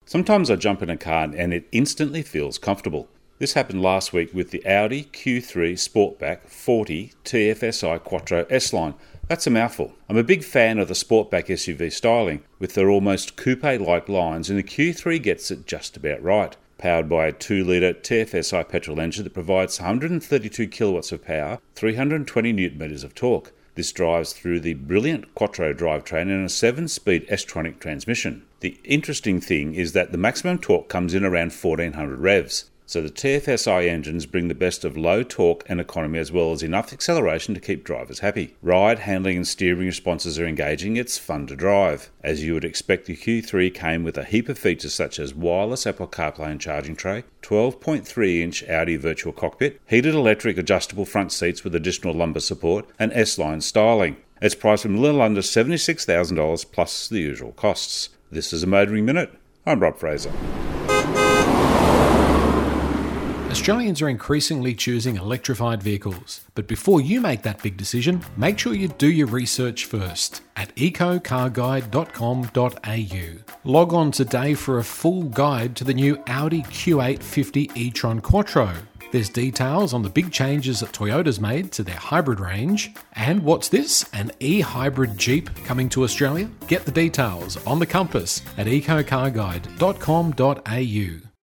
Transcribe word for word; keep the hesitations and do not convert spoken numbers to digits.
Sometimes I jump in a car and it instantly feels comfortable. This happened last week with the Audi Q three Sportback forty T F S I Quattro S-Line. That's a mouthful. I'm a big fan of the Sportback S U V styling, with their almost coupe-like lines, and the Q three gets it just about right. Powered by a two litre T F S I petrol engine that provides one hundred thirty-two kilowatts of power, three hundred twenty newton metres of torque. This drives through the brilliant Quattro drivetrain and a seven-speed S-tronic transmission. The interesting thing is that the maximum torque comes in around fourteen hundred revs. So the T F S I engines bring the best of low torque and economy, as well as enough acceleration to keep drivers happy. Ride, handling and steering responses are engaging. It's fun to drive. As you would expect, the Q three came with a heap of features such as wireless Apple CarPlay and charging tray, twelve point three inch Audi virtual cockpit, heated electric adjustable front seats with additional lumbar support, and S-Line styling. It's priced from a little under seventy-six thousand dollars plus the usual costs. This is a Motoring Minute. I'm Rob Fraser. Australians are increasingly choosing electrified vehicles, but before you make that big decision, make sure you do your research first at eco car guide dot com dot a u. Log on today for a full guide to the new Audi Q eight fifty e-tron Quattro. There's details on the big changes that Toyota's made to their hybrid range. And what's this? An e-hybrid Jeep coming to Australia? Get the details on the compass at eco car guide dot com dot a u.